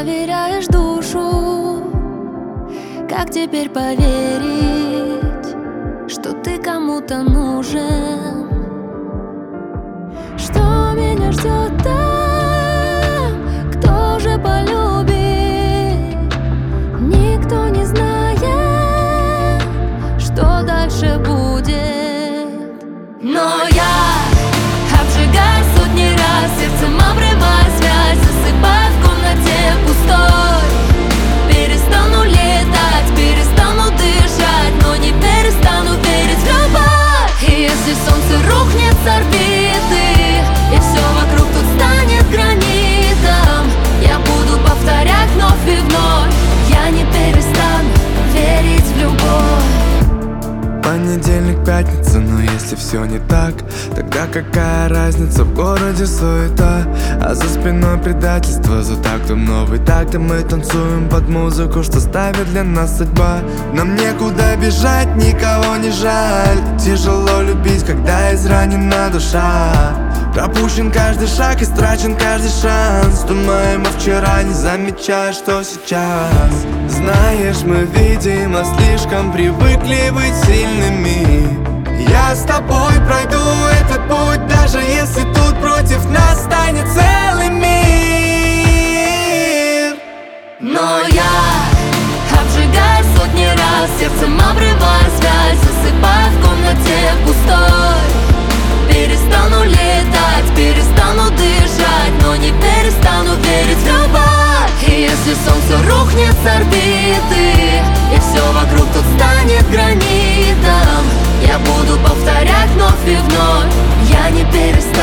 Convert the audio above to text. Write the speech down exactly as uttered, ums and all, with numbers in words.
проверяешь душу. Как теперь поверить, что ты кому-то нужен? Что меня ждет там, кто же полюбит? Никто не знает, что дальше будет. Но я обжигаю сотни раз, сердцем обрывая связь, засыпая в комнате пустой. Перестану летать, перестану дышать, но не перестану верить в любовь. И если солнце рухнет с орбиты, и все вокруг тут станет гранитом, я буду повторять вновь и вновь. Я не перестану верить в любовь. Понедельник, пятница, но если все не так, тогда какая разница, в городе суета, а за спиной предательство, за тактом новый такт, и мы танцуем под музыку, что ставит для нас судьба. Нам некуда бежать, никого не жаль, тяжело любить, когда изранена душа. Пропущен каждый шаг, истрачен каждый шанс, думаем о вчера, не замечая, что сейчас. Знаешь, мы, видимо, слишком привыкли быть сильными. Я с тобой пройду этот путь, даже если тут против нас станет целый мир. Но я обжигаю сотни раз, сердцем обрывая связь, засыпая в комнате пустой. Перестану летать, перестану дышать, но не перестану верить в любовь. И если солнце рухнет с орбиты, и все вокруг тут станет гранитом, я буду повторять вновь и вновь. Я не перестану